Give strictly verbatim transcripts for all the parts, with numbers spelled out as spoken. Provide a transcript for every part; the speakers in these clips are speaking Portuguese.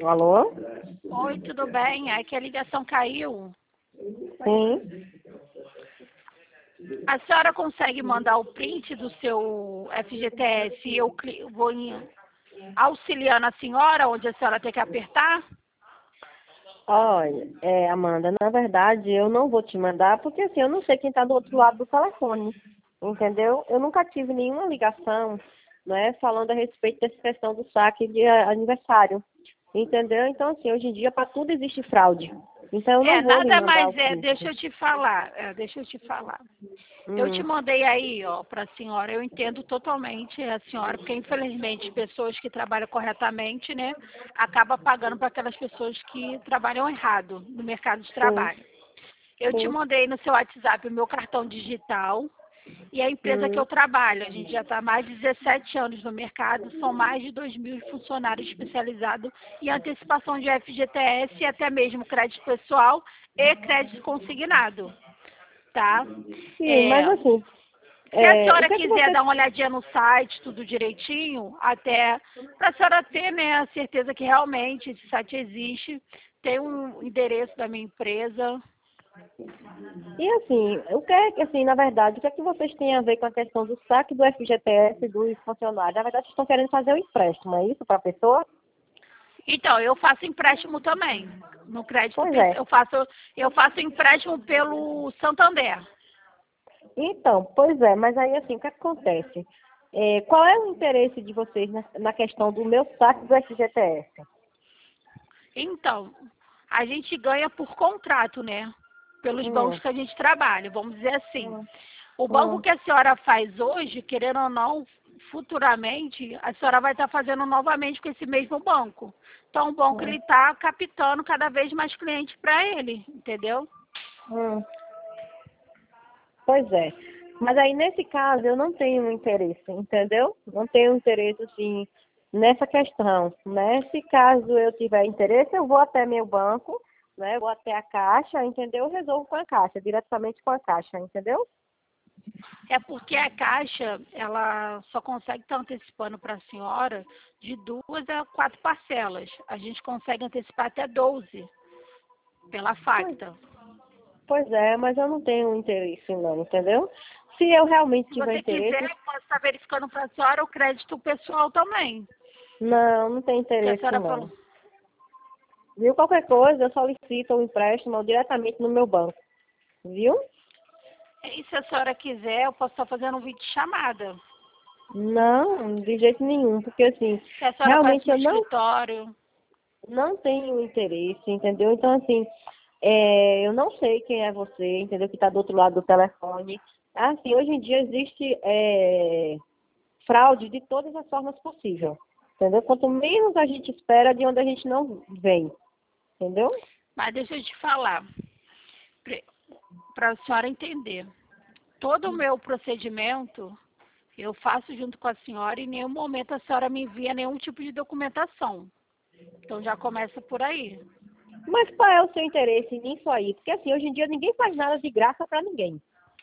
Alô? Oi, tudo bem? É que a ligação caiu. Sim. A senhora consegue mandar o print do seu F G T S e eu cli- vou em- auxiliando a senhora onde a senhora tem que apertar? Olha, é, Amanda, na verdade eu não vou te mandar porque assim, eu não sei quem está do outro lado do telefone, entendeu? Eu nunca tive nenhuma ligação, né, falando a respeito dessa questão do saque de a- aniversário, entendeu? Então assim, hoje em dia para tudo existe fraude, então eu É, não vou lhe nada mandar o mais é, print. deixa eu te falar, é, deixa eu te falar. Eu te Hum, mandei aí, ó, para a senhora. Eu entendo totalmente a senhora, porque infelizmente pessoas que trabalham corretamente, né, acaba pagando para aquelas pessoas que trabalham errado no mercado de sim, trabalho. Eu te sim. mandei no seu WhatsApp o meu cartão digital e a empresa que Hum, eu trabalho. A gente já está há mais de dezessete anos no mercado, são mais de dois mil funcionários especializados em antecipação de F G T S e até mesmo crédito pessoal e crédito consignado, tá? sim, mas É, assim, se a é, o senhora que é que quiser você... dar uma olhadinha no site, tudo direitinho, até para a senhora ter, né, a certeza que realmente esse site existe, tem um endereço da minha empresa. E assim, o que é que, assim, na verdade, o que é que vocês têm a ver com a questão do saque do F G T S dos funcionários? Na verdade, vocês estão querendo fazer um empréstimo, é isso, para a pessoa? Então, eu faço empréstimo também. No crédito, Pois pessoal. é. eu faço, eu faço empréstimo pelo Santander. Então, pois é, mas aí assim, o que acontece? É, qual é o interesse de vocês na, na questão do meu saque do F G T S? Então, a gente ganha por contrato, né? Pelos bancos Hum, que a gente trabalha, vamos dizer assim. hum, O banco hum, que a senhora faz hoje, querendo ou não, futuramente, a senhora vai estar fazendo novamente com esse mesmo banco. Então, o banco ele hum, está captando cada vez mais clientes para ele, entendeu? hum. Pois é. Mas aí, nesse caso, eu não tenho interesse, entendeu? Não tenho interesse, assim, nessa questão, né? Se caso eu tiver interesse, eu vou até meu banco, né? Vou até a Caixa, entendeu? Eu resolvo com a Caixa, diretamente com a Caixa, entendeu? É porque a Caixa, ela só consegue estar antecipando para a senhora de duas a quatro parcelas. A gente consegue antecipar até doze pela Pois, Facta. pois é, mas eu não tenho interesse não, entendeu? Se eu realmente Se tiver você quiser, interesse, eu posso estar verificando para a senhora o crédito pessoal também. não, não tem Que a interesse senhora falou. não. Viu? Qualquer coisa, eu solicito o empréstimo diretamente no meu banco, viu? E se a senhora quiser, eu posso estar fazendo um vídeo de chamada. Não, de jeito nenhum, porque assim, Que a senhora conhece realmente meu eu não, escritório. não tenho interesse, entendeu? Então, assim, é, eu não sei quem é você, entendeu? Que está do outro lado do telefone. Assim, hoje em dia existe é, fraude de todas as formas possíveis, entendeu? Quanto menos a gente espera, de onde a gente não vem, entendeu? Mas deixa eu te falar, para a senhora entender. Todo o meu procedimento eu faço junto com a senhora e em nenhum momento a senhora me envia nenhum tipo de documentação. Então já começa por aí. Mas qual é o seu interesse nisso aí? Porque assim, hoje em dia ninguém faz nada de graça para ninguém.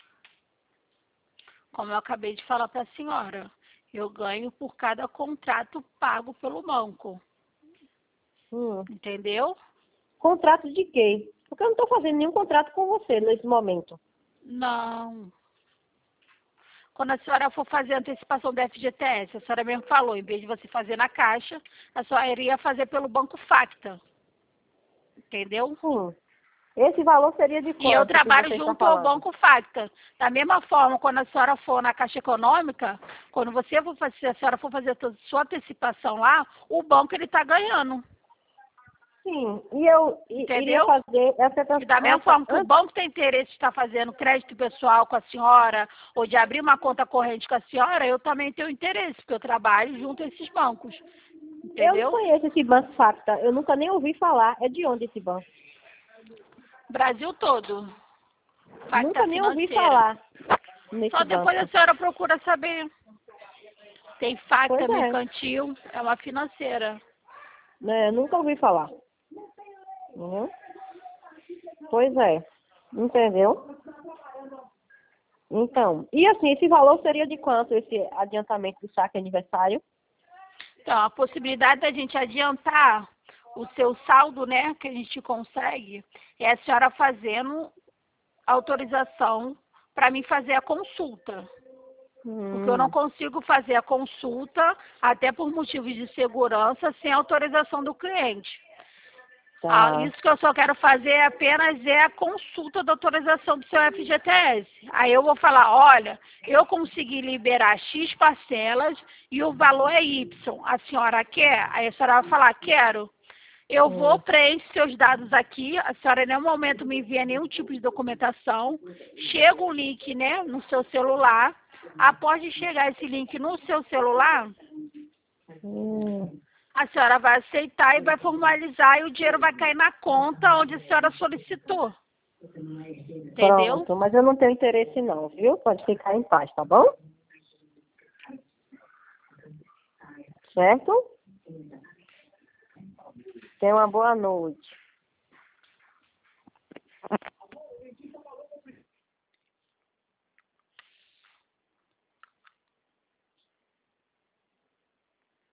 Como eu acabei de falar para a senhora, eu ganho por cada contrato pago pelo banco. Hum. Entendeu? Contrato de quê? Porque eu não estou fazendo nenhum contrato com você nesse momento. Não. Quando a senhora for fazer a antecipação da F G T S, a senhora mesmo falou, em vez de você fazer na Caixa, a senhora iria fazer pelo Banco Facta. Entendeu? Sim. Esse valor seria de E eu quanto que trabalho você está junto ao falando? Banco Facta. Da mesma forma, quando a senhora for na Caixa Econômica, quando você for fazer, se a senhora for fazer a sua antecipação lá, o banco ele está ganhando. Sim, e eu i- iria Entendeu? fazer essa, E da mesma essa forma que o an- banco tem interesse de estar fazendo crédito pessoal com a senhora, ou de abrir uma conta corrente com a senhora, eu também tenho interesse, porque eu trabalho junto a esses bancos. eu não Entendeu? conheço esse banco Facta, eu nunca nem ouvi falar. É de onde esse banco? Brasil todo. Facta Nunca nem ouvi financeira. falar nesse Só depois a banco. senhora procura saber. Tem Pois Facta é, mercantil, é uma financeira. né? Nunca ouvi falar. Uhum. Pois é, entendeu? Então, e assim, esse valor seria de quanto esse adiantamento do saque aniversário? Então, a possibilidade da gente adiantar o seu saldo, né, que a gente consegue, é a senhora fazendo autorização para mim fazer a consulta. Porque eu não Hum, consigo fazer a consulta, até por motivos de segurança, sem autorização do cliente. Ah, tá. isso que eu só quero fazer é apenas é a consulta da autorização do seu F G T S. Aí eu vou falar, olha, eu consegui liberar X parcelas e o valor é Y. A senhora quer? Aí a senhora vai falar, quero. Eu vou Hum, preencher seus dados aqui, a senhora em nenhum momento me envia nenhum tipo de documentação. Chega um link, né, no seu celular. Após de chegar esse link no seu celular, hum. a senhora vai aceitar e vai formalizar e o dinheiro vai cair na conta onde a senhora solicitou. Entendeu? Pronto, mas eu não tenho interesse não, viu? Pode ficar em paz, tá bom? Certo? Tenha uma boa noite.